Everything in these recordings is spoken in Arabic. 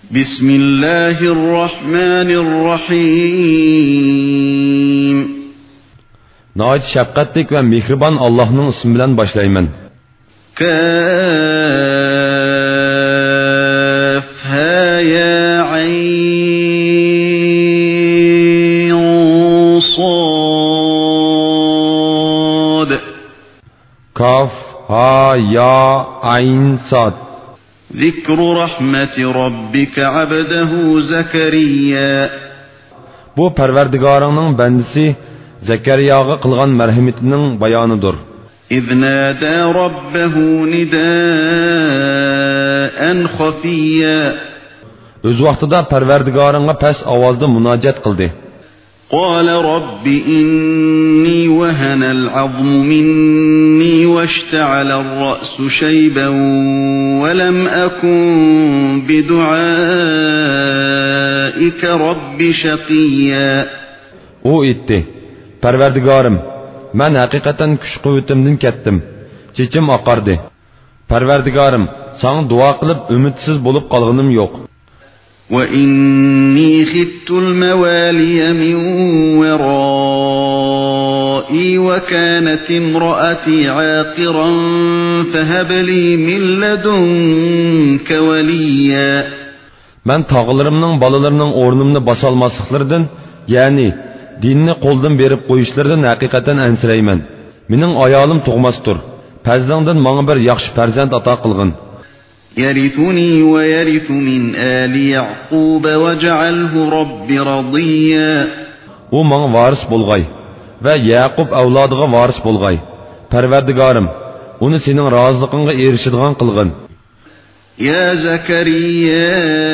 بسم الله الرحمن الرحيم نهايت şefqatlik ve mehriban Allah'ın ismi bilen başlayman. كاف ها يا عين صاد Kaf ha ya ayn sad. ذكر رحمة ربك عبده زكريا Bu Perverdigarının bendisi Zekeriyaga kılgan merhametinin bayanıdır. إذ نادى ربه نداء خفيا Öz vaqtida Perverdigarına pes avazda munacet kıldı. قال رب إني وهن العظم مني واشتعل الرأس شيبا ولم أكن بدعائك رب شقيا O etti. Perverdigarım, ben hakikaten kuş kuvvetimden kettim. Çeçim akardı. Perverdigarım, sana dua kılıp ümitsiz bulup kalgınım yok. وَإِنِّي خِفْتُ الْمَوَالِيَ مِنْ وَرَائِي وَكَانَتِ امْرَأَتِي عَاقِرًا فَهَبْ لِي مِنْ لَدُنْكَ وَلِيًّا Ben tağılarımның balalarının ornumni basalmaslıklardan, yani dinni qo'ldan berib qo'yishlardan haqiqatan ansirayman. Mening ayolim tug'masdir. Farzanddan menga bir yaxshi farzand ato qilgin. يَرِثُنِي وَيَرِثُ مِنْ آلِ يَعْقُوبَ وَاجْعَلْهُ رَبِّ رَضِيًّا U menga varis bo'lg'ay va Yaqub avlodiga varis bo'lg'ay. Parvardigorim, uni sening roziliqingga erishadigan qilgin. يَا زَكَرِيَّا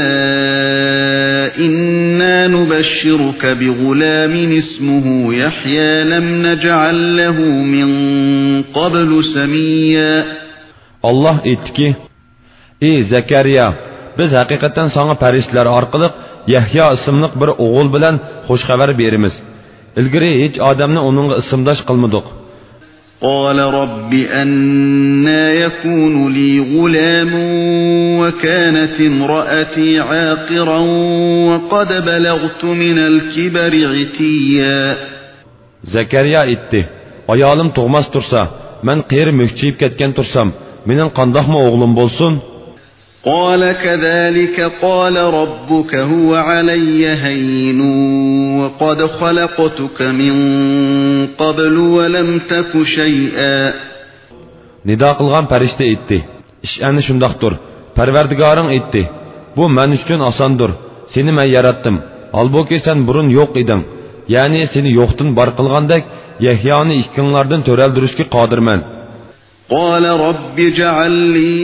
إِنَّا نُبَشِّرُكَ بِغُلَامٍ اسْمُهُ يَحْيَى لَمْ نَجْعَلْ لَهُ مِنْ قَبْلُ سَمِيًّا Allah aytdiki: "Ey Zakariya, biz haqiqatan sana farishtalar orqali Yahya ismli bir o'g'il bilan xush xabar beramiz. Ilgari hech odamni uningga ismdosh qilmadik." قال رب أنى يكون لي غلام وكانت امرأتي عاقرا وقد بلغت من الكبر عتيا Zakariya aytdi: "Ayolim tug'mas tursa, men qeri mökchiyib ketgan tursam, mening qandoqmi o'g'lim bo'lsin?" قال كذلك قال ربك هو علي هين وقد خلقتك من قبل ولم تك شيئا Nido qilgan farishta aytdi: "Ish ana shundaqdir. Parvardigoring aytdi: Bu men uchun osondir. Seni men yaratdim. Albuki sen burun yo'q eding. Ya'ni seni yo'qdan bor qilgandek, Yahyoni ikkinglardan to'raldirishga qodirman." قال رب اجعل لي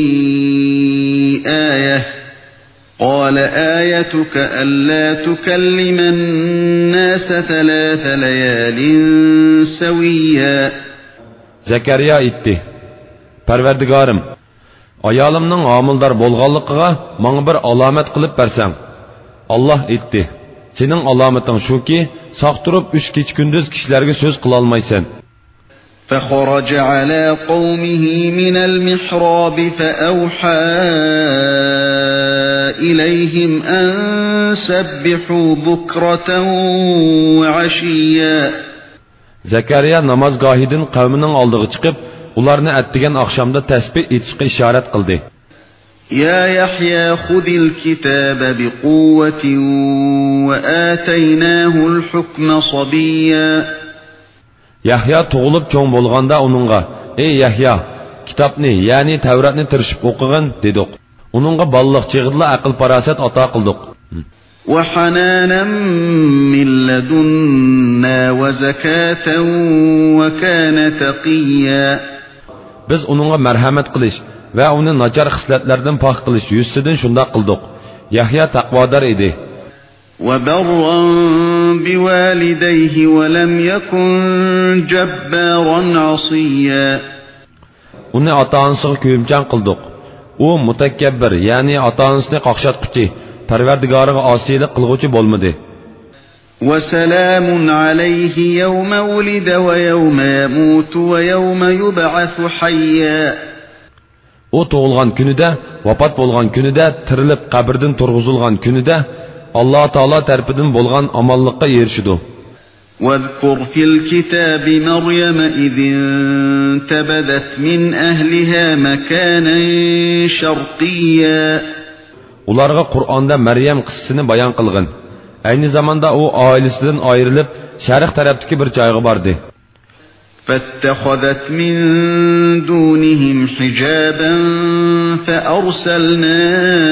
آية قال آيتك ألا تكلم الناس 3 ليال سويا Zakariya aytdi: "Parvardigorim, ayolimning homildor bo'lganligiga menga bir alomat qilib bersang." Allah aytdi: "Sening alomating shuki, saq turib 3 kecha kunduz kishilarga so'z qila olmaysan." فخرج على قومه من المحراب فأوحى إليهم أن سبحوا بكرة وعشيا Zakariya namazgohidan qavmining oldiga chiqib, ularni atdigan oqshomda tasbih etishga ishorat qildi. يا يحيى خذ الكتاب بقوة وآتيناه الحكم صبيا Yahya tug'ilib cho'ng bo'lganda uningga: "Ey Yahya, kitobni, ya'ni Tavratni tirishib o'qigin" dedik. Uningga balliq chig'idla aql farosat ato qildik. وحنانا من لدنا وزكاة وكان تقيا Biz uningga marhamat qilish va uni nachar xislatlardan pok qilish yuzidan shunda qildik. Yahya taqvodor edi. وبرا بوالديه ولم يكن جبارا عصيا Uni ota-onasiga kuyimchan qildik. U mutakabbir, ya'ni ota-onasini qaqshatquchi, Parvardigoriga osiylik qilguvchi bo'lmadi. وسلام عليه يوم ولد ويوم يموت ويوم يبعث حيا O tug'ilgan kunida, vafot bo'lgan kunida, tirilib qabrdan turg'izilgan kunida Alloh taolo tarafidan bo'lgan omonlikqa erishidi. واذكر في الكتاب مريم إذ انتبذت من أهلها مكانا شرقيا. Ularga Qur'onda Maryam qissasini bayon qilgan. Ayni zamanda u oilasidan ayrilib, sharq tarafdagi bir joyga bordi. فاتخذت من دونهم حجابا فأرسلنا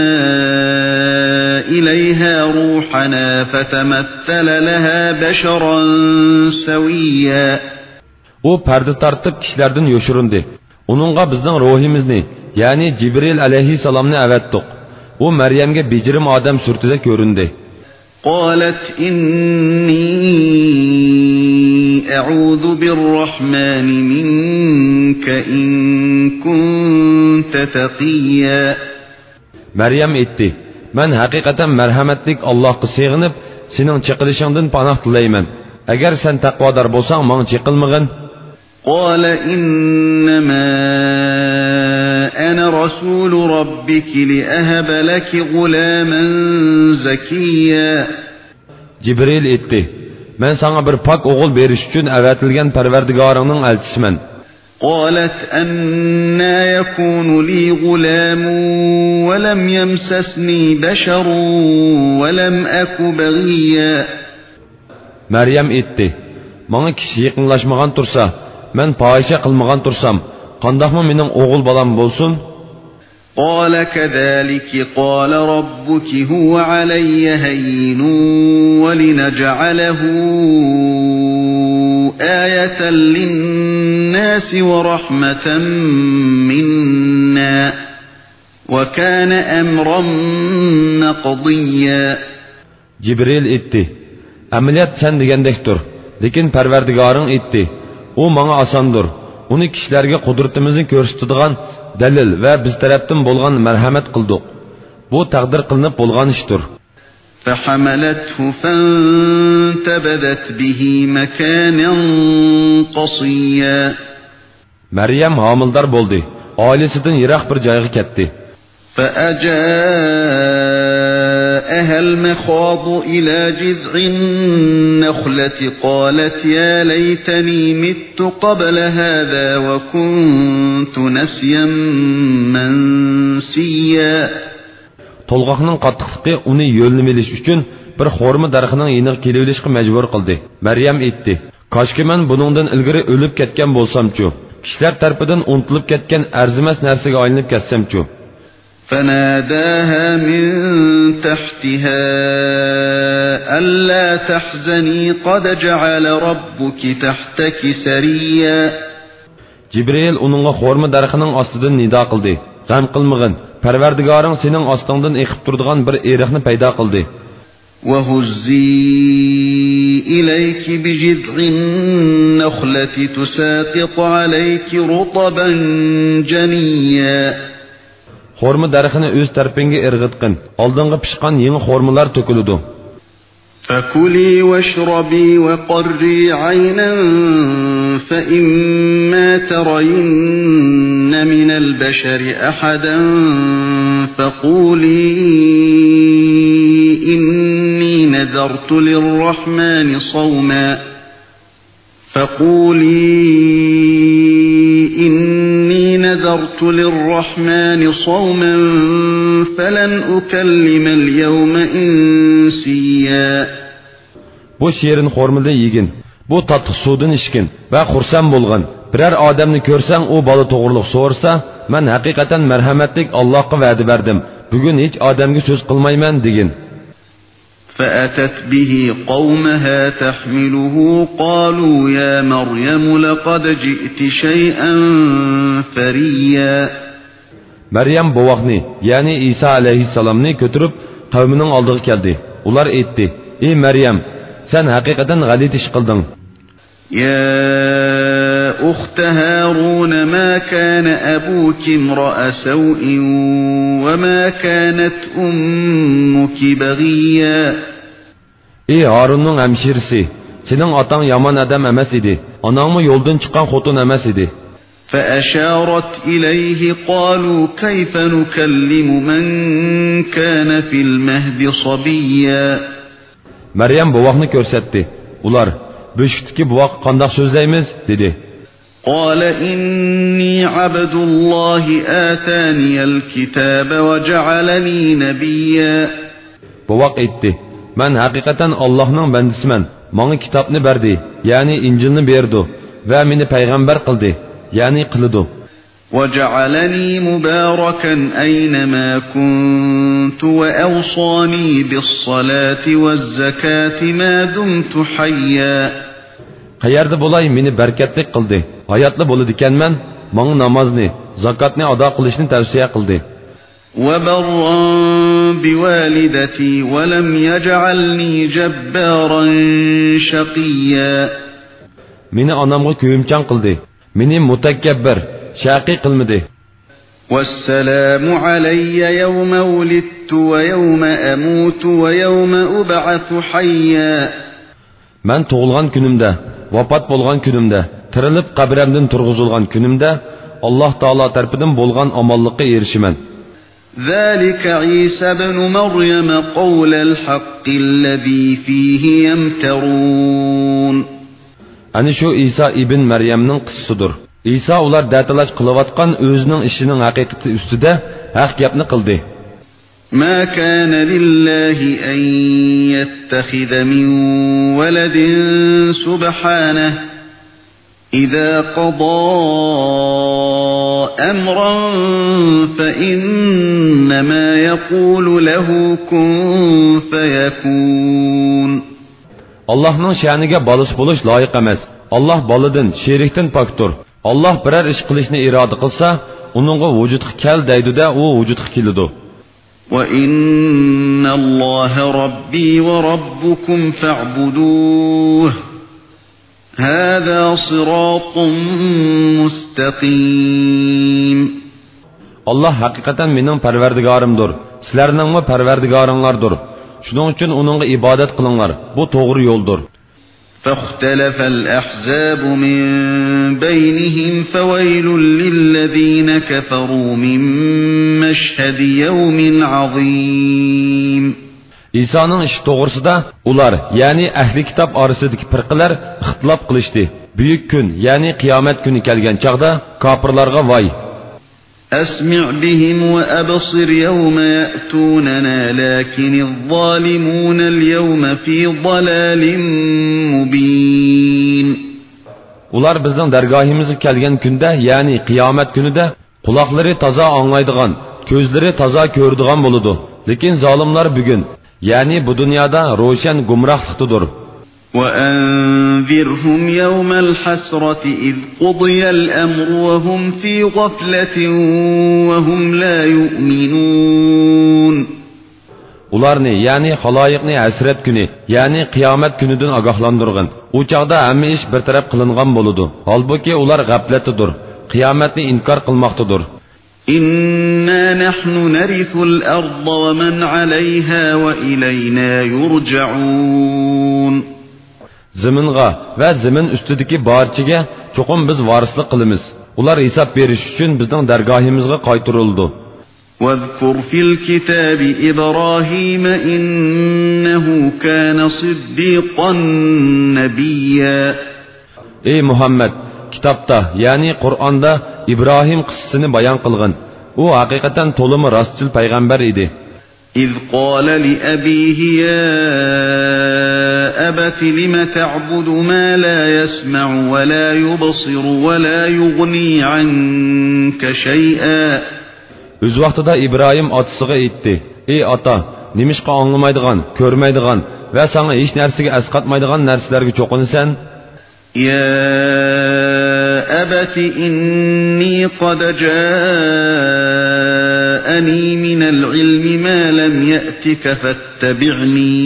إليها روحنا فتمثل لها بشرا سويا. O perde tartıp kişilerden yoşurundu. Onunla bizden ruhimizni, yani Cibril aleyhisselamını evettik. O Meryem'e bicirim adam sürtüde göründü. قالت إني أعوذ بالرحمن منك إن كنت تقيا. Meryem etti. Ben hakikaten merhametlik Allah'a sığınıp senin çıkılışından panah dilayman. Eğer sen takvadar bolsan bana çıkılmagın. قال إنما أنا رسول ربك لأهب لك غلاما زكيا. Cibril etti. Ben sana bir pak oğul beriş için evetilgen perverdigarının elçisimen. قالت أنا يكون لي غلام ولم يمسسني بشر ولم أك بغيا. Meryem etti. Bana kişi yakınlaşmagan tursa, ben pahişe kılmagan tursam, qandaqmı mening oğul balam bolsun? قال كذلك قال ربك هو علي هين ولنجعله آية للناس ورحمة منا وكان أمرا مقضيا. Cibril etti. Ameliyat sen degendektir. Lekin Perverdigarın etti. O bana asandır. Onu kişilerge kudretimizni görüstüdüğün delil ve biz taraftan bolgan merhamet kıldık. Bu takdir kılınıp bolgan iştir. فحملته فانتبذت به مكانا قصيا. Meryem hamildar boldu. Ailesinden yirak bir joyga ketdi. فأجاءها المخاض إلى جذع النخلة قالت يا ليتني مت قبل هذا وكنت نسيا منسيا. Tolgaqning qattiqligi uni yo'llamelish uchun bir xorma daraxining yeniga kelib majbur qildi. Maryam aytdi: "Koshki men buningdan ilgari o'lib ketgan bo'lsam-chu, kishilar tarafidan unutilib ketgan arzimas narsaga aylanib ketsam-chu." فناداها من تحتها ألا تحزني قد جعل ربك تحتك سريا. Cibril onunla xorma daraxining ostidan nido qildi. "G'am qilmag'in. Parvardigoring sening ostingdan eqib turadigan bir eriqni paydo qildi." وهزي إليك بجذع النخلة تساقط عليك رطبا جنيا. Xorma daraxini o'z tarafingga irg'itqin. Oldinga pishgan yangi xormalar to'kiladi. فكلي واشربي وقري عينا فإما ترين من البشر أحدا فقولي إني نذرت للرحمن صوما فلن أكلم اليوم إنسيا. Bu şiirin xormada yegin. Bu tatlı sudan içkin ve xursam bolgan. Birer adamni görsen o balı toğırlıq soğursa, ben hakikaten merhametlik Allah'a vədi verdim. Bugün hiç adamga söz qılmayman degin. فأتت به قومها تحمله قالوا يا مريم لقد جئت شيئا فريا. Meryem bovaqni, yani İsa aleyhisselamni götürüp kavminin aldığı geldi. Ular etti: "Ey Meryem, sen hakikaten galit iş kıldın." يا أخت هارون ما كان أبوك امرأ سوء وما كانت أمك بغيا. Ey Harun'un hemşirisi, senin atan yaman adam emas idi. Ananmı yoldan çıkan xotun emas idi. فأشارت إليه قالوا كيف نكلم من كان في المهد صبيا. Meryem buvaqni ko'rsatdi. Ular, "Büşktiki buvaq qandoq so'zlaymiz?" dedi. قال إني عبد الله آتاني الكتاب وجعلني نبيا. Buvaq aytdi: "Men haqiqatan Allohning bandisiman. Menga kitobni berdi, ya'ni Injilni berdi va meni payg'ambar qildi, ya'ni qildi. وجعلني مباركا أينما كنت وأوصاني بالصلاة والزكاة ما دمت حيا." Qayerda bo'lay meni barkatlik qildi. Hayotli bo'ladi ekanman, menga namozni, zakotni ado qilishni tavsiya qildi. وبرا بوالدتي ولم يجعلني جبارا شقيا. Meni onamga kuyimchan qildi. Meni mutakabbir, shaqi qilmadi. والسلام علي يوم ولدت ويوم أموت ويوم أبعث حيا. Men tug'ilgan kunimda, vafot bo'lgan kunimda, tirilib qabrimdan turg'izilgan kunimda Alloh taolo tarafidan bo'lgan omonlikqa erishiman. ذلك عيسى ابن مريم قول الحق الذي فيه يمترون. Ani shu İsa ibn Maryamning qissasidir. İsa ular da'talash qilayotgan o'zining ishining haqiqati ustida haq gapni qildi. ما كان لله أن يتخذ من ولد سبحانه إذا قضى أمرا فإنما يقول له كن فيكون. Allah'ның şaniga balış buluş layık emas. Allah balıdın, şerikten paktur. Allah birer iş qilishni iroda qilsa, uningga vujudga kel deydi-da, u vujudga keladi. وَإِنَّ اللَّهَ رَبِّي وَرَبُّكُمْ فَاعْبُدُوهُ هَذَا صِرَاطٌ مُسْتَقِيمٌ. Allah haqiqatan mening parvardigorimdir. Sizlarningmi parvardigoringlardir. Shuning uchun uningga ibodat qilinglar. Bu to'g'ri yo'ldir. فاختلف الأحزاب من بينهم فويل للذين كفروا من مشهد يوم عظيم. İsa'nın iş doğrusida ular, yani ahli kitap arasidagi firqalar ixtilof qilishdi. Büyük gün, yani qiyomat kuni kelgan chaqda kofirlarga voy. أسمع بهم وأبصر يوم يأتوننا لكن الظالمون اليوم في ضلال مبين. Ular bizning dargohimizga kelgan kunda, ya'ni qiyomat kunida quloqlari toza anglaydigan, ko'zlari toza ko'radigan bo'ladi. Lekin zolimlar bugun, ya'ni bu dunyoda ro'shan gumrohlikdadir. وأنذرهم يوم الحسرة إذ قضي الأمر وهم في غفلة وهم لا يؤمنون. Ularni, ya'ni xaloyiqni hasrat kuni, ya'ni qiyomat kunidan ogohlantirgan. U chaqda hamma ish bir taraf qilingan bo'ladi. Holbuki ular g'aflatdadir, qiyomatni inkor qilmoqdadir. إنا نحن نرث الأرض ومن عليها وإلينا يرجعون. Ziminga va zimin ustidagi barchaga cho'qim biz varislik qilamiz. Ular hisob berish uchun bizning dargohimizga qaytarildi. واذكر في الكتاب إبراهيم إنه كان صديقا نبيا. Ey Muhammed, kitapta, yani Qur'onda İbrahim qissasini bayon qilgan. U haqiqatan to'limi rostchil payg'ambar edi. إذ قال لأبيه يا أبت لم تعبد ما لا يسمع ولا يبصر ولا يغني عنك شيئا. Öz vaqtida İbrahim otasiga aytdi: "Ey ota, nimishqa anglamaydigan, ko'rmaydigan va sana hech narsaga asqatmaydigan narsalarga cho'qinasan?" يا أبت إني قد جاءني من العلم ما لم يأتك فاتبعني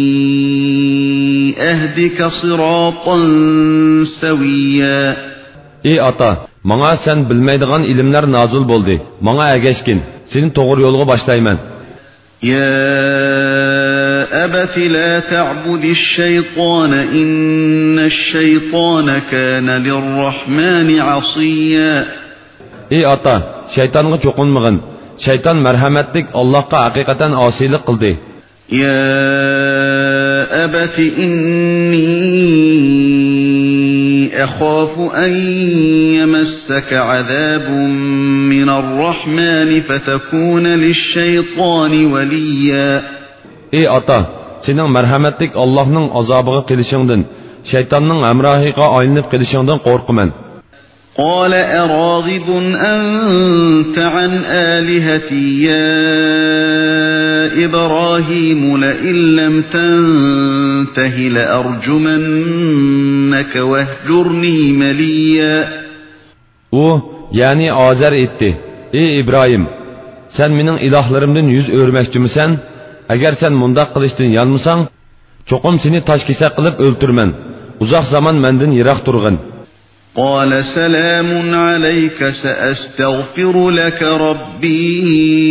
أهدك صراطا سويا. Ey ata, menga sen bilmaydigan ilmlar nozil bo'ldi. Menga ergashgin, seni to'g'ri yo'lga boshlayman. يا أبت لا تعبد الشيطان إن الشيطان كان للرحمن عصيا. ey ota, shaytonga cho'qinmag'in. Shayton marhamatlik Allohga haqiqatan osiylik qildi. Ya abati inni akhafu an yamassaka azabun minar rahman fatakuna lish-shaytani waliya. Ey ota, sening marhamatlik Allohning azobiga kelishingdan, shaytonning hamrohiga aylanib kelishingdan qo'rqaman. قال أراغب أنت عن آلهتي يا إبراهيم لئن لم تنته لأرجمنك واهجرني مليا. Yani Azer etti. Ey İbrahim, sen mening ilohlarımdan yüz örmekçimisan? Agar sen mundaq qilishdan yanmasang, cho'qim seni toshkesa qilib o'ltirman. Uzoq zaman mendan yiroq turg'in. قال سلام عليك سأستغفر لك ربي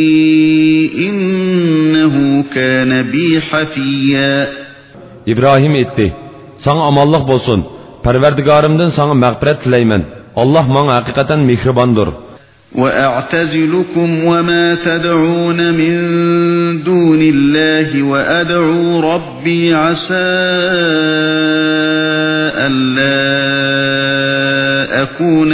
إنه كان بي حفيا. İbrahim etti. Sana amallık bolsun. Parvardigarımdan sana mağfiret tileymen. Allah bana hakikaten mihribandır. وأعتزلكم وما تدعون من دون الله وأدعو ربي عسى ألا أكون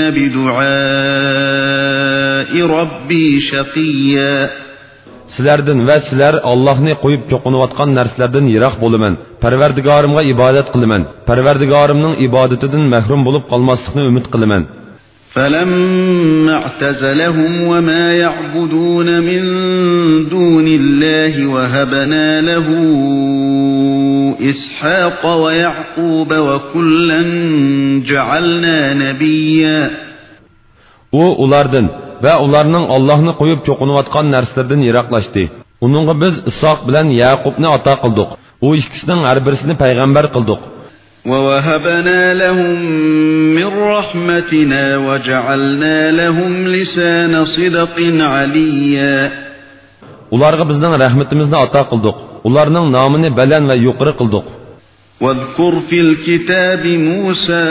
بدعاء ربي شقيا. Sizlerden ve sizler Allah'ını koyup çoğunuvatkan nerslerden yirak bolumen. Parvardigarımga ibadet kılımen. Parvardigarımның ibadetinden mehrum bulup kalmasını ümit kılımen. فَلَمَّا اعْتَزَلَهُمْ وَمَا يَعْبُدُونَ مِنْ دُونِ اللَّهِ وَهَبْنَا لَهُ إِسْحَاقَ وَيَعْقُوبَ وَكُلًّا جَعَلْنَا نَبِيًّا. Ulardan ve ularning Allah'ını koyup çoğunuvatkan nerslerden yiraklaştı. Onunla biz İshak bilen Yaqubni ata kıldık. O ikisinin her birisini peygamber kıldık. وَوَهَبْنَا لَهُم مِّن رَّحْمَتِنَا وَجَعَلْنَا لَهُمْ لِسَانَ صِدْقٍ عَلِيًّا. Ularga bizning rahmetimizni ata kıldık. Ularning namını belen ve yuqori kıldık. وَاذْكُرْ فِي الْكِتَابِ مُوسَى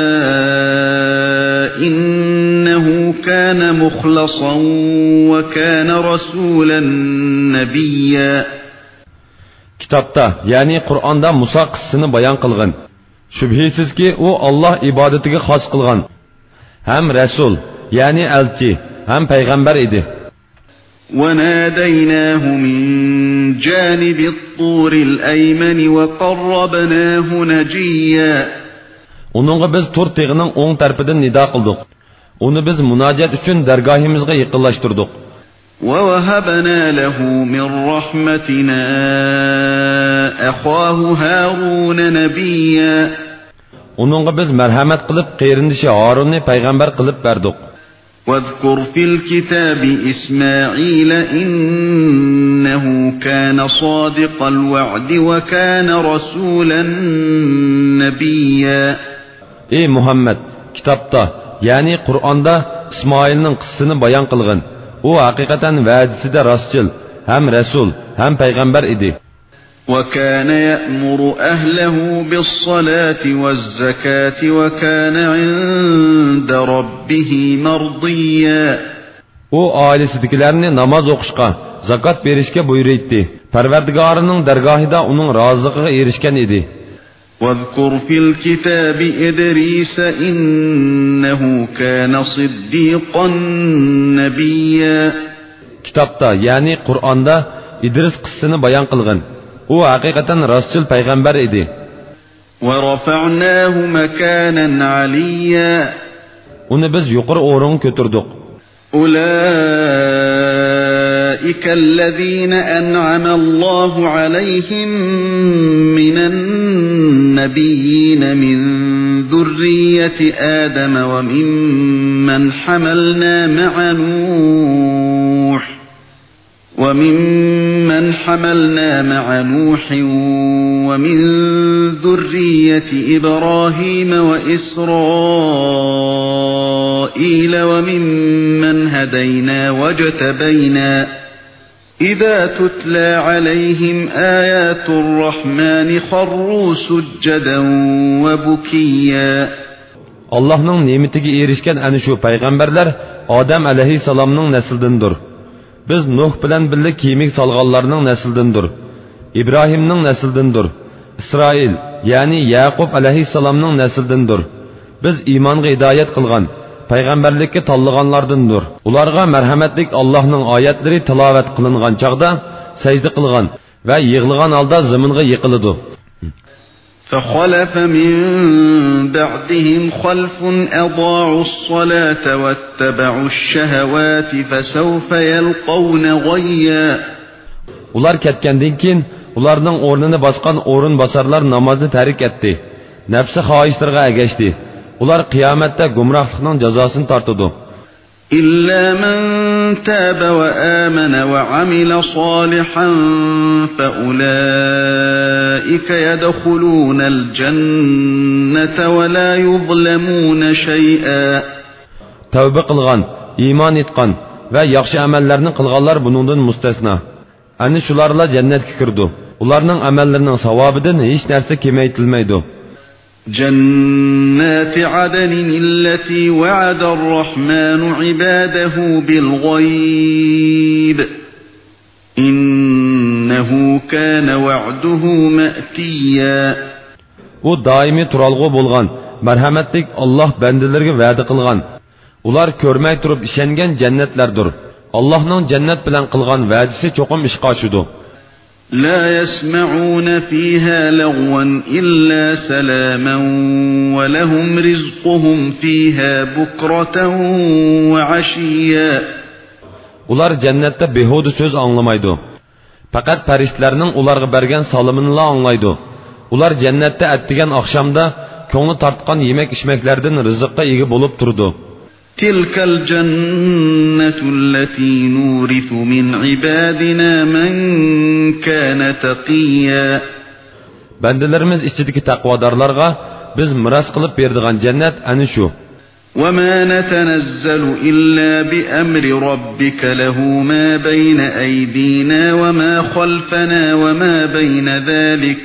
إِنَّهُ كَانَ مُخْلَصًا وَكَانَ رَسُولًا نَبِيًّا. Kitapta yani Kur'an'da Musa kıssını bayan kılgın. Şübhisiz ki o Allah ibadetiga xos qilgan. Hem Resul yani elçi hem peygamber idi. وَنَادَيْنَاهُ مِنْ جَانِبِ الطُّورِ الْأَيْمَنِ وَقَرَّبْنَاهُ نَجِيًّا. Onunğa biz Tur tağının oң tarafından nida qildik. Onu biz munajat uchun dargohimizga yaqinlashtirdik. وَوَهَبْنَا لَهُ مِنْ رَحْمَتِنَا أَخَاهُ هَارُونَ نَبِيًّا. Onunğa biz merhamet qilib qeyrindishi Harunni payg'ambar qilib berdik. وَاذْكُرْ فِي الْكِتَابِ إِسْمَاعِيلَ إِنَّهُ كَانَ صَادِقَ الْوَعْدِ وَكَانَ رَسُولًا نَبِيًّا. Ey Muhammed, kitapta yani Kur'an'da İsmail'nin qissini bayan qilgin. O hakikaten va'disida rostchil, hem Resul, hem peygamber idi. وَكَانَ يَأْمُرُ أَهْلَهُ بِالصَّلَاةِ وَالزَّكَاةِ وَكَانَ عِندَ رَبِّهِ مَرْضِيًّا. O ailesidagilarni namoz o'qishga, zakot berishga buyurdi. Parvardigorining dargohida uning roziligiga erishgan edi. وَاذْكُرْ فِي الْكِتَابِ إِدْرِيسَ إِنَّهُ كَانَ صِدِّيقًا نَبِيًّا. Kitapta yani Kur'an'da İdris qissini bayan qilgin. O hakikaten rastçıl peygamber idi. وَرَفَعْنَاهُ مَكَانًا عَلِيًّا. Onu biz yuqori o'ringa ko'tardik. أُولَئِكَ الَّذِينَ أَنْعَمَ اللَّهُ عَلَيْهِمْ مِنَ النَّبِيِّينَ مِنْ ذُرِّيَّةِ آدَمَ وَمِمَّنْ حَمَلْنَا مع نوح ومن ذرية إبراهيم وإسرائيل وممن هدينا واجتبينا إذا تتلى عليهم آيات الرحمن خروا سجدا وبكيا. Allah'ның nimetiga erişken ana şu peygamberler Odam alayhissalomning nasldindir. Biz Nuh bilan birga kiyimik solganlarning nasldindir. İbrahimning nasldindir. İsroil, ya'ni Yaqub alayhissalomning nasldindir. Biz iymonga hidoyat qilgan, payg'ambarlikka tanlaganlardandir. Ularga marhamatlik Allohning oyatlari tilovat qilingan chaqda sajda qilgan va yig'ilgan holda zaminga yiqiladi. فخلف من بعدهم خلف أضاعوا الصلاة واتبعوا الشهوات فسوف يلقون غيا. Ular ketgandan keyin ularning o'rnini bosgan o'rin bosarlar namozni tark etdi. Nafsi xohishlarga ergashdi. Ular qiyomatda gumrohlikning jazosini tortadi. إلا من تاب وآمن وعمل صالحا فأولئك يدخلون الجنة ولا يظلمون شيئا. Tövbe qilgan, iymon etgan va yaxshi amallarni qilganlar buningdan mustasno. Ani shularla jannatga kirdi. Ularning amallarining savobidan hech narsa kamaytirilmaydi. جنات عدن التي وعد الرحمن عباده بالغيب إنه كان وعده مأتيا. U daimi turalg'u bo'lgan, marhamatlik Alloh bandalarga va'da qilgan. Ular ko'rmay turib ishongan jannatlardir. Allohning jannat bilan qilgan va'dasi cho'qim ishga oshadi. لا يسمعون فيها لغوا إلا سلاما ولهم رزقهم فيها بكرة وعشيا. Ular jannatda behuda so'z anglamaydi. Faqat farishtalarning ularga bergan salomini anglaydi. Ular jannatda attigan oqshomda ko'ngli tortgan yemak-ichmaklardan rizqqa ega bo'lib turdi. تلك الجنة التي نورث من عبادنا من كان تقيا. Bandalarimiz ichidagi taqvodorlarga biz miros qilib berdigan jannat ana shu. وما نتنزل إلا بأمر ربك له ما بين أيدينا وما خلفنا وما بين ذلك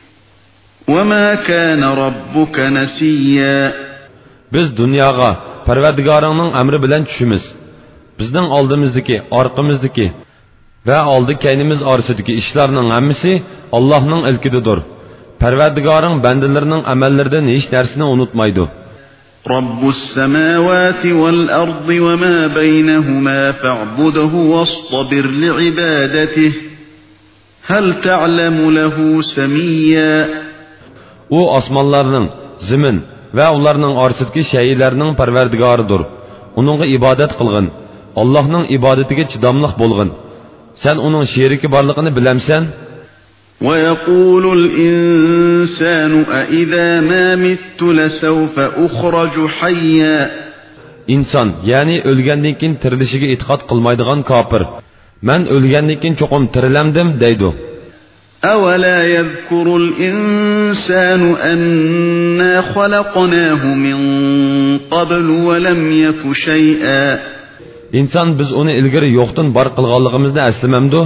وما كان ربك نسيا. Biz dunyoga Parvardigoringning amri bilan tushimiz. Bizning oldimizdagi, orqamizdagi va oldi-keynimiz orasidagi ishlarning hammasi Allohning ilkididir. Parvardigoring bandalarining amallaridan hech narsani unutmaydi. Robbus samawati wal ardi wa ma baynahuma fa'budhu wastabir li'ibadatihi. Hal ta'lamu lahu samiyya. U osmonlarning, zamin va ularning orasidagi shaylarning parvardigoridir. Uningga ibodat qilgin. Allohning ibodatiga chidamliq bo'lgin. Sen uning sheriki borligini bilamsan? Va yaqulul insanu a idza ma mittu lasawfa ukhraju hayya. İnson, ya'ni o'lgandan keyin tirilishiga e'tiqod qilmaydigan kofir. Men o'lgandan keyin cho'qim tirilamdim deydi. أولا يذكر الإنسان أنا خلقناه من قبل ولم يك شيئا. İnsan biz onu ilgari yo'qdan bar qilganligimizni eslamamdi.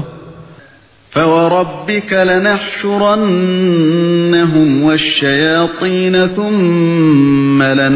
فوربك لنحشرنهم والشياطين ثم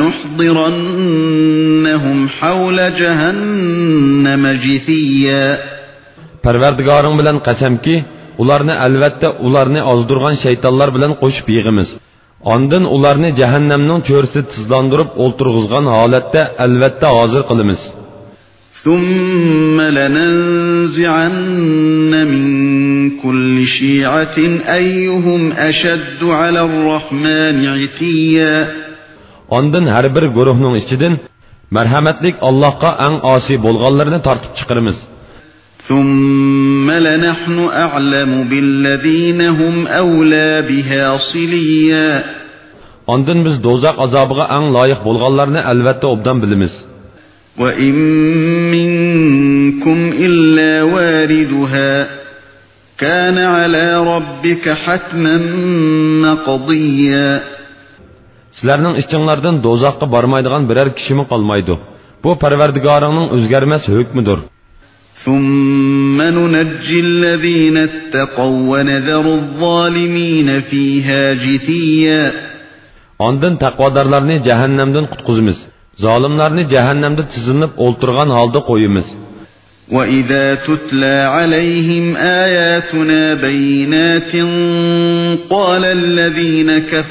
لنحضرنهم حول جهنم جثيا. Parvardigoring bilan qasamki ularni albatta ularni ozdurgan shaytonlar bilan qo'shib yig'imiz. Ondan ularni jahannamning cho'risi tizlandirib o'ltirg'izgan holatda albatta hozir qilamiz. Thumma lananzi'anna min kulli shi'atin ayyuhum ashaddu 'ala ar-rahmani 'itiyya. Ondan har bir guruhning ichidan marhamatlik Allohga eng osi bo'lganlarni tortib chiqaramiz. ثم لنحن أعلم بالذين هم أولى بها صليا. Ondan biz dozaq azabıga eng loyiq bo'lganlarni albatta obdan bilamiz. وإن منكم إلا واردها كان على ربك حتما مقضيا. Sizlarning ishinglardan dozaqqa bormaydigan biror kishimi qolmaydi. Bu Parvardigoringning o'zgarmas hukmidir. ثم ننجي الذين اتقوا ونذر الظالمين فيها جثيا. Ondan taqvodorlarni jahannamdan qutqizamiz. Zalimlarni jahannamda tizilib o'ltirgan holda qo'yamiz. وَإِذَا تُتْلَى عَلَيْهِمْ آيَاتُنَا بَيِّنَاتٍ قَالَ الَّذِينَ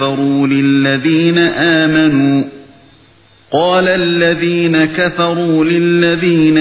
كَفَرُوا لِلَّذِينَ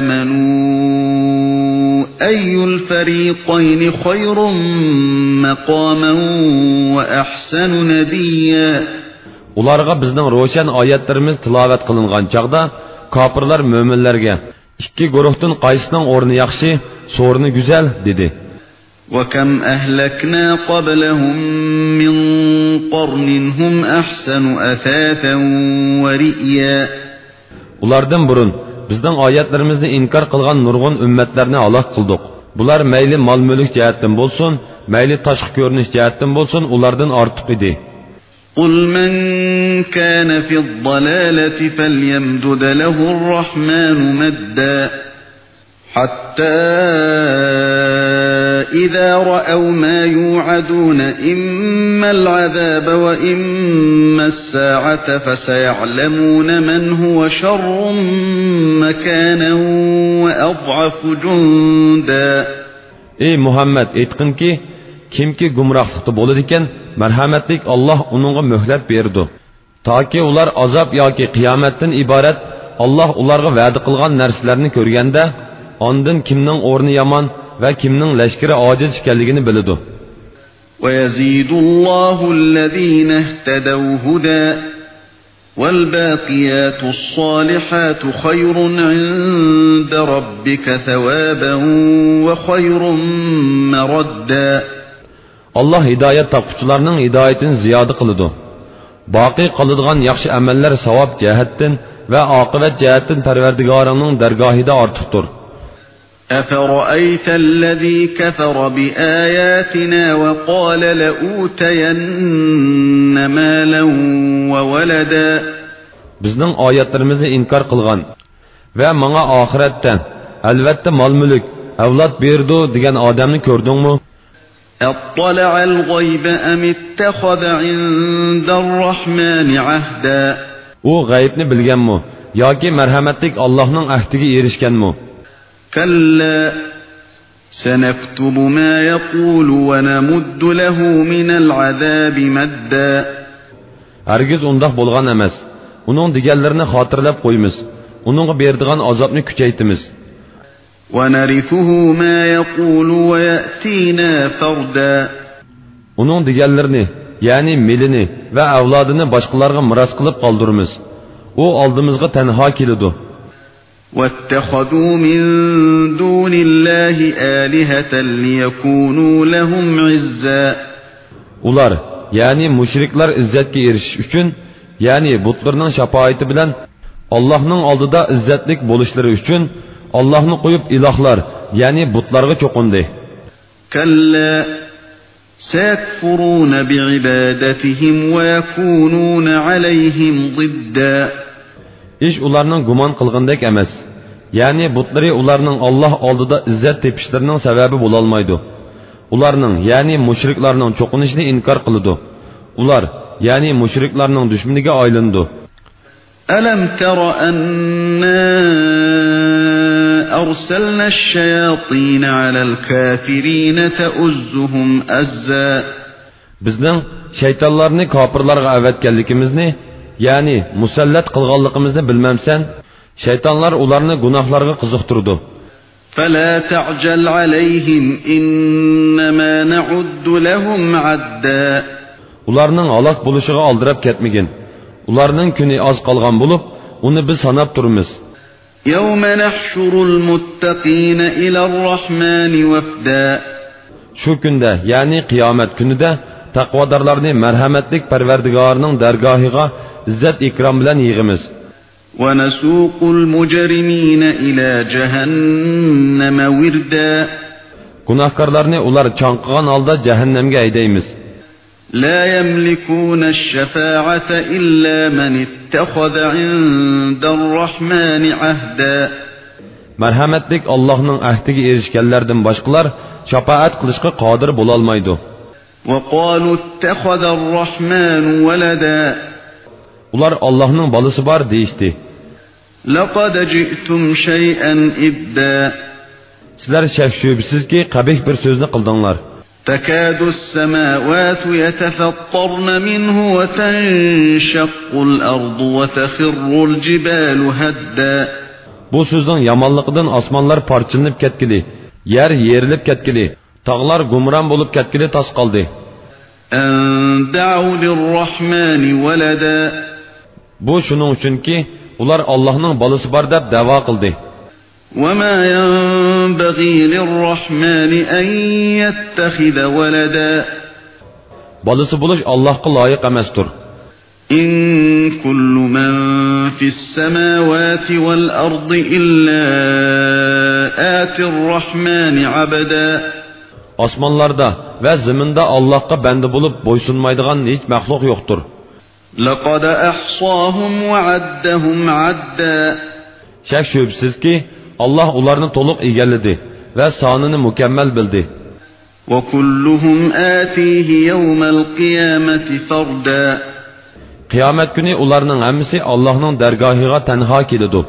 آمَنُوا أَيُّ الْفَرِيقَيْنِ خَيْرٌ مَقَامًا وَأَحْسَنُ نَدِيًّا. Ularga bizning ro'shan oyatlarimiz tilovat qilingan chaqda kofirlar mo'minlarga ikki guruhdan qaysining o'rni yaxshi, so'rni go'zal dedi. وَكَمْ أَهْلَكْنَا قَبْلَهُمْ مِنْ قَرْنٍ هُمْ أَحْسَنُ أَثَاثًا وَرِئْيًا. Ulardan burun bizning oyatlarimizni inkor qilgan nurg'un ummatlarni halok qildik. Bular mayli mol-mulk jihatdan bo'lsin, mayli tashqi ko'rinish jihatdan bo'lsin, ulardan ortiq edi. قُلْ مَنْ كَانَ فِي الضَّلَالَةِ فَلْيَمْدُدْ لَهُ الرَّحْمَنُ مَدًّا حَتَّى إِذَا رَأَوْا مَا يُوعَدُونَ إِمَّا الْعَذَابَ وَإِمَّا السَّاعَةَ فَسَيَعْلَمُونَ مَنْ هُوَ شَرٌّ مَكَانًا وَأَضْعَفُ جُنْدًا. Ey Muhammed, aytqin ki, kimki gumrohlikda bo'ladi ekan, marhamatlik Allah onunğa möhlet berdi. Taki ular azap yoki qiyomatdan iborat Allah ularga va'da qilgan narsalarni ko'rganda, ondan kimning o'rni yomon va kimning lashkari ojiz ekanligini biladi. وَيَزِيدُ اللَّهُ الَّذِينَ اهْتَدَوْا هُدًى وَالْبَاقِيَاتُ الصَّالِحَاتُ خَيْرٌ عِندَ رَبِّكَ ثَوَابًا وَخَيْرٌ مَرَدًّا. Allah hidayet topquchilarning hidoyatini ziyoda qiladi. Boqiy qoladigan yaxshi amallar savob jihatdan va oqibat jihatdan Parvardigoringning dargohida ortiqdir. أَفَرَأَيْتَ الَّذِي كَفَرَ بِآيَاتِنَا وَقَالَ لَأُوتَيَنَّ مَالًا وَوَلَدًا. Bizning oyatlarimizni inkor qilgan va menga oxiratda albatta mol-mulk, avlod berdi degan odamni ko'rdingmi? أَطَّلَعَ الْغَيْبَ أَمِ اتَّخَذَ عِندَ الرَّحْمَنِ عَهْدًا. U g'aybni bilganmi yoki marhamatlik Allohning ahdiga erishganmi? كَلَّا سَنَكْتُبُ مَا يَقُولُ وَنَمُدُّ لَهُ مِنَ الْعَذَابِ مَدًّا. Hargiz undaq bo'lgan emas. Uning deganlarini xotirlab qo'yamiz. Uningga berdigan azobni kuchaytimiz. وَنَرِثُهُ مَا يَقُولُ وَيَأْتِينَا فَرْدًا. Uning deganlarini, ya'ni milini va avlodini boshqalarga miros qilib qoldiramiz. U oldimizga tanho keladi. وَاتَّخَذُوا مِن دُونِ اللَّهِ آلِهَةً لِيَكُونُوا لَهُمْ عِزًّا. Ular, ya'ni mushriklar izzatga erishish uchun, ya'ni butlarning shafoati bilan Allohning oldida izzatlik bo'lishlari uchun Allohni qo'yib ilohlar, ya'ni butlarga cho'qindi. كَلَّا سَيَكْفُرُونَ بِعِبَادَتِهِمْ وَيَكُونُونَ عَلَيْهِمْ ضِدًّا. İş ularning gumon qilgandek emas. Ya'ni butlari ularning Alloh oldida izzat tepishlarining sababi bo'la olmaydi. Ularning, ya'ni mushriklarning cho'qinishini inkor qiladi. Ular, ya'ni mushriklarning dushmaniga aylandi. أَلَمْ تَرَ أَنَّا أَرْسَلْنَا الشَّيَاطِينَ عَلَى الْكَافِرِينَ تَؤُزُّهُمْ أَزًّا. Bizning shaytonlarni kofirlarga avatganligimizni, ya'ni musallat qilganligimizni bilmamsan? Shaytonlar ularni gunohlarga qiziqtirdi. فَلَا تَعْجَلْ عَلَيْهِمْ إِنَّمَا نَعُدُّ لَهُمْ عَدًّا. Ularning halok bo'lishiga oldirab ketmagin. Ularning kuni oz qolgan bo'lib, uni biz sanab turamiz. يَوْمَ نَحْشُرُ الْمُتَّقِينَ إِلَى الرَّحْمَنِ وَفْدًا. Shu kunda, ya'ni qiyomat kunida taqvodorlarni marhamatlik Parvardigorning dargohiga izzat ikrom bilan yig'imiz. وَنَسُوقُ الْمُجْرِمِينَ إِلَى جَهَنَّمَ وِرْدًا. Gunohkorlarni ular chanqigan holda jahannamga haydaymiz. لا يملكون الشفاعة إلا من اتخذ عند الرحمن عهدا. Marhamatlik Allohning ahdiga erishganlardan boshqalar shafaat qilishga qodir bo'la olmaydi. وقالوا اتخذ الرحمن ولدا. Ular Allah'ның balısı var deyişdi. لَقَدْ جِئْتُمْ شَيْئًا إِدَّا Sizler şək şübhəsiz ki, qəbih bir sözünü qıldınlar. تَكَادُ السَّمَاوَاتُ يَتَفَطَّرْنَ مِنْهُ وَتَنْشَقُّ الْأَرْضُ وَتَخِرُّ الْجِبَالُ هَدًّا Bu sözün yamanlıqdan asmanlar parçalanıb ketkili, yer yerilib ketkili, tağlar gumran bolup ketkili tas qaldı. أَنْ دَعُوا لِلرَّحْمَنِ وَلَدًا Bu şunun üçün ki, ular Allah'ның balısı var deb da'vo qildi. وَمَا يَنْبَغِي لِلرَّحْمَنِ أَنْ يَتَّخِذَ وَلَدًا Balısı buluş Allah'a layık emasdır. إِنْ كُلُّ مَنْ فِي السَّمَاوَاتِ وَالْأَرْضِ إِلَّا آتِ الرَّحْمَنِ عَبَدًا Osmonlarda ve ziminde Allah'a bende bulup boysunmaydigan hiç mahluk yoktur. لَقَدْ أَحْصَاهُمْ وَعَدَّهُمْ عَدًّا Şək şübhəsiz ki, Allah onlarını toluq egelledi ve sanını mükemmel bildi. وَكُلُّهُمْ آتِيهِ يَوْمَ الْقِيَامَةِ فَرْدًا Kıyamet günü onlarının hemisi Allah'ın dergahıga tenha kilidu.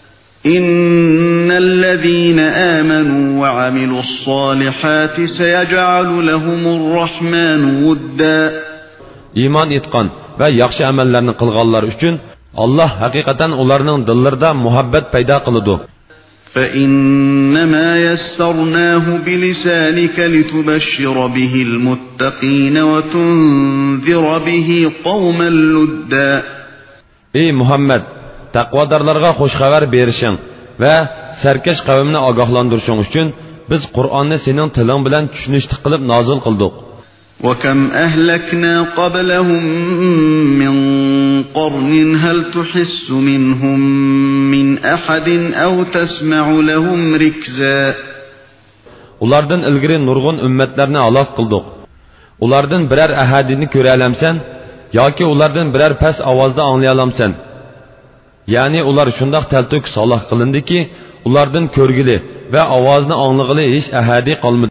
إِنَّ الَّذِينَ آمَنُوا وَعَمِلُوا الصَّالِحَاتِ سَيَجْعَلُ لَهُمُ الرَّحْمَنُ وُدًّا İman etkan ve yaxşı amellerini kılganlar üçün Allah hakikaten onlarının dillerinde muhabbet peyda kılıdu. فَإِنَّمَا يَسَّرْنَاهُ بِلِسَانِكَ لِتُبَشِّرَ بِهِ الْمُتَّقِينَ وَتُنْذِرَ بِهِ قَوْمًا لُدًّا Ey Muhammed! Takvadarlarga hoş haber berişin ve serkeş kavimini agahlandırışın üçün biz Kur'an'ı senin tilin bilen düşünüştü kılıp nazil kıldık. وَكَمْ أَهْلَكْنَا قَبْلَهُمْ مِنْ قَرْنٍ هَلْ تُحِسُّ مِنْهُمْ مِنْ أَحَدٍ أَوْ تَسْمَعُ لَهُمْ رِكْزًا Ulardan ilgiri nurgun ümmetlerini alak kıldık. Ulardan birer ahadini körelemsen, ya ki ulardan birer pes avazda anlayalamsen. Yani ular şundaq teltük salah kılındı ki, ulardan körgili ve avazını anlıqlı hiç ahadi kalmadı.